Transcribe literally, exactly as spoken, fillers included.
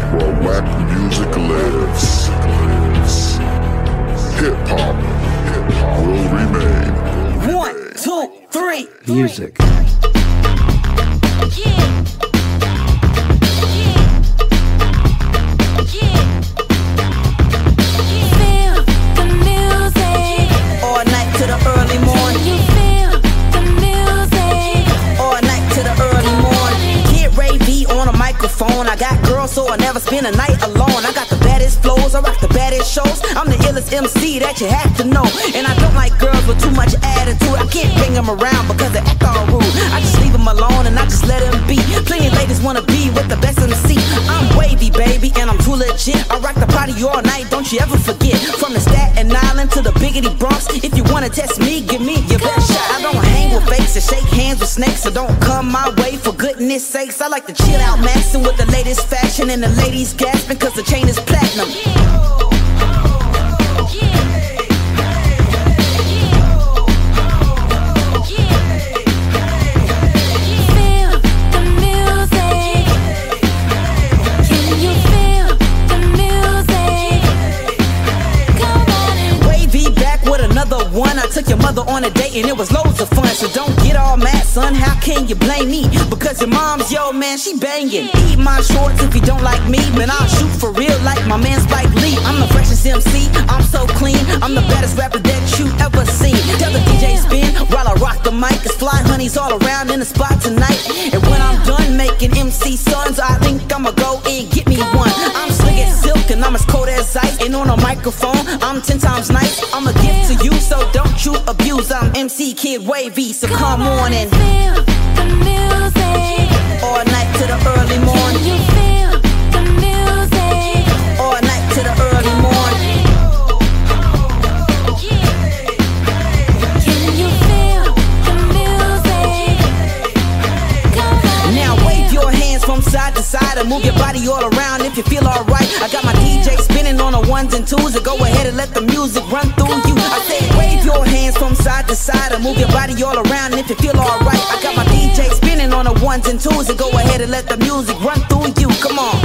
where whack music lives. Hip hop will remain. One, two, three. Music. Phone. I got girls, so I never spend a night alone. I got the baddest flows, I rock the baddest shows. I'm the illest M C that you have to know. And I don't like girls with too much attitude. I can't bring them around because they act all rude. I just leave them alone and I just let them be. Plenty of ladies wanna be with the best M C. I'm wavy, baby, and I'm too legit. I rock the party all night, don't you ever forget. From the Staten Island to the Biggity Bronx. If you wanna test me, give me your best shot. I don't hang with fakes and shake hands with snakes, so don't come my way for goodness sakes. I like to chill out, maxing with the latest fashion and the ladies gasping cause the chain is platinum. One, I took your mother on a date and it was loads of fun. So don't get all mad, son, how can you blame me? Because your mom's, yo, man, she banging. Eat my shorts if you don't like me. Man, I'll shoot for real like my man Spike Lee. I'm the freshest M C, I'm so clean. I'm the baddest rapper that you ever seen. Tell the D J spin while I rock the mic. There's fly honeys all around in the spot tonight. And when I'm done making M C sons, I think I'ma go and get me one. I'm slick as silk and I'm as cold as ice. And on a microphone, I'm ten times nice. I'm a gift to you, so don't you abuse. I'm M C Kid Wavy, so come on and feel the music all night to the early morning. Can you feel the music all night to the early morning? Can you feel the music? Now wave your hands from side to side and move your body all around if you feel alright. I got my D J spinning on the ones and twos, so go ahead and let the music run through you. I say wave your hands from side to side and move your body all around if you feel alright. I got my D J spinning on the ones and twos, so go ahead and let the music run through you. Come on.